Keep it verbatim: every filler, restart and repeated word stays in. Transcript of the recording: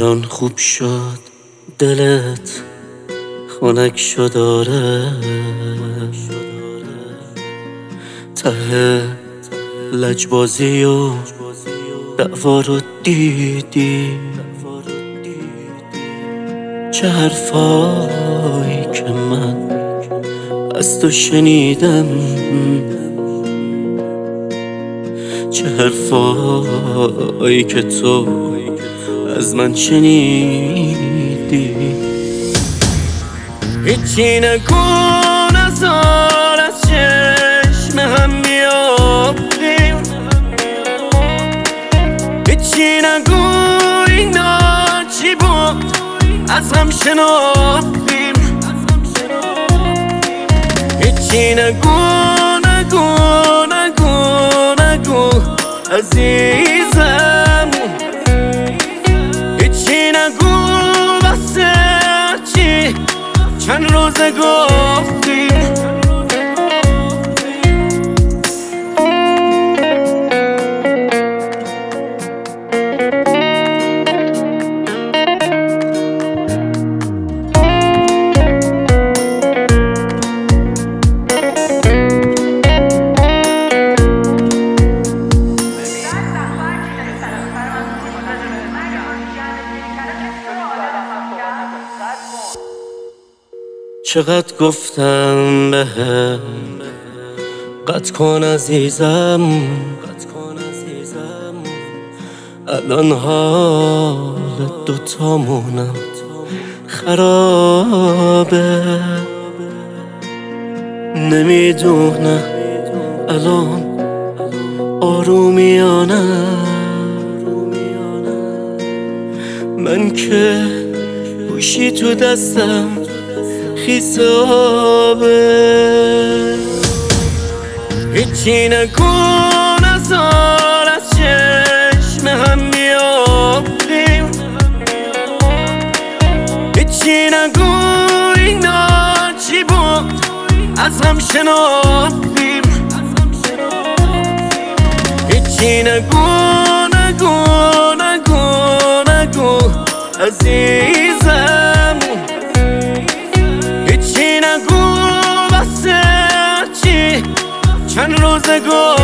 الان خوب شد دلت خنک شد آره، ته لجبازی و دعوا رو دیدی، چه حرفایی که من از تو شنیدم، چه حرفایی که تو از من شنیدی. هیچی نگو نزار از چشم هم بیافتیم، هیچی نگو اینا چی بود از هم شناختیم، هیچی نگو نگو نگو نگو عزیزم، هیچی نگو واسه چی چند روزه گفتیم. چقدر گفتم بهم قطع کن عزیزم، الان حال دوتامونم خرابه، نمیدونم الان آرومیانه من که گوشی تو دستم خیسابه. هیچی نگو نزار از چشم هم بیافتیم، هیچی نگو اینا چی بود از هم شناختیم، هیچی نگو نگو نگو نگو عزیزم، چند روزه گفتیم.